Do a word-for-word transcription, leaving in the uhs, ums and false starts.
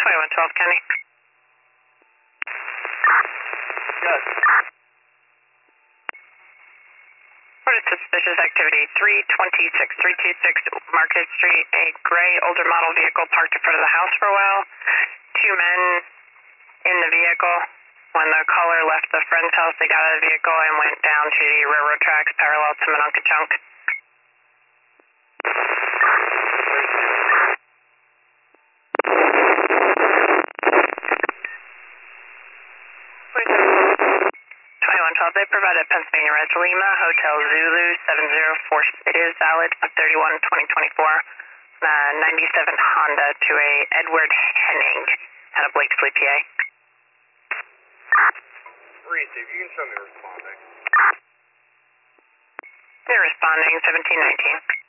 twenty-one twelve, Kenny. Yes. Reported suspicious activity, three twenty-six, three twenty-six Market Street, a gray older model vehicle parked in front of the house for a while. Two men in the vehicle. When the caller left the friend's house, they got out of the vehicle and went down to the railroad tracks parallel to Monongahchunk. twenty-one twelve, they provided Pennsylvania Res Lima, Hotel Zulu seven zero four. It is valid for thirty-one twenty twenty-four. Uh, ninety-seven Honda to a Edward Henning out of Blakesley, P A. Reese, if you can show me responding. You're responding, seventeen nineteen.